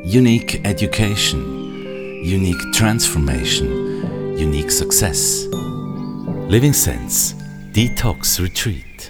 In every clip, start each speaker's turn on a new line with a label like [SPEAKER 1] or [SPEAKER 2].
[SPEAKER 1] Unique education, unique transformation, unique success. Living Sense Detox Retreat.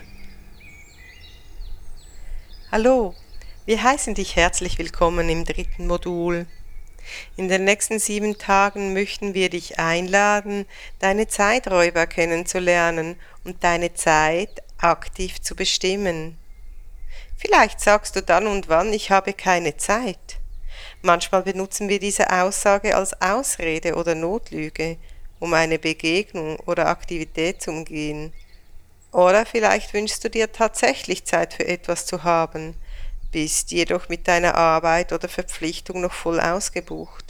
[SPEAKER 2] Hallo, wir heißen dich herzlich willkommen im dritten Modul. In den nächsten 7 Tagen möchten wir dich einladen, deine Zeiträuber kennenzulernen und deine Zeit aktiv zu bestimmen. Vielleicht sagst du dann und wann, ich habe keine Zeit. Manchmal benutzen wir diese Aussage als Ausrede oder Notlüge, um eine Begegnung oder Aktivität zu umgehen. Oder vielleicht wünschst du dir tatsächlich Zeit für etwas zu haben, bist jedoch mit deiner Arbeit oder Verpflichtung noch voll ausgebucht.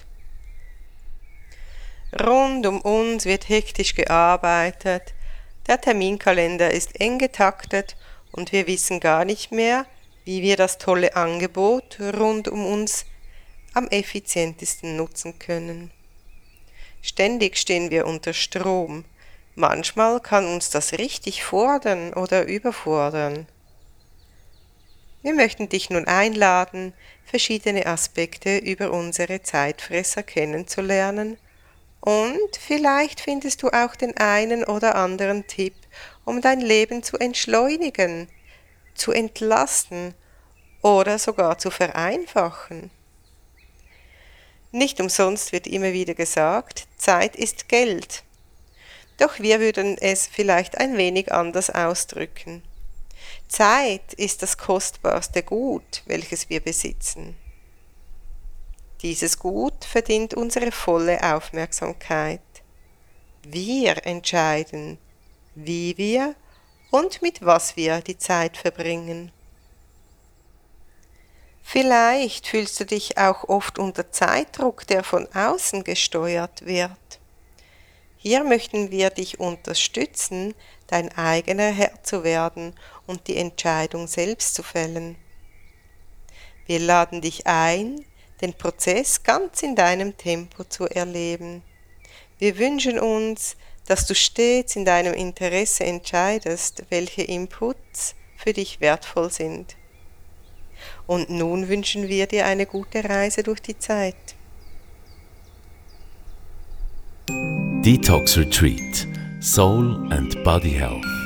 [SPEAKER 2] Rund um uns wird hektisch gearbeitet, der Terminkalender ist eng getaktet und wir wissen gar nicht mehr, wie wir das tolle Angebot rund um uns am effizientesten nutzen können. Ständig stehen wir unter Strom. Manchmal kann uns das richtig fordern oder überfordern. Wir möchten dich nun einladen, verschiedene Aspekte über unsere Zeitfresser kennenzulernen und vielleicht findest du auch den einen oder anderen Tipp, um dein Leben zu entschleunigen, zu entlasten oder sogar zu vereinfachen. Nicht umsonst wird immer wieder gesagt, Zeit ist Geld. Doch wir würden es vielleicht ein wenig anders ausdrücken. Zeit ist das kostbarste Gut, welches wir besitzen. Dieses Gut verdient unsere volle Aufmerksamkeit. Wir entscheiden, wie wir und mit was wir die Zeit verbringen. Vielleicht fühlst du dich auch oft unter Zeitdruck, der von außen gesteuert wird. Hier möchten wir dich unterstützen, dein eigener Herr zu werden und die Entscheidung selbst zu fällen. Wir laden dich ein, den Prozess ganz in deinem Tempo zu erleben. Wir wünschen uns, dass du stets in deinem Interesse entscheidest, welche Inputs für dich wertvoll sind. Und nun wünschen wir dir eine gute Reise durch die Zeit.
[SPEAKER 1] Detox Retreat, Soul and Body Health.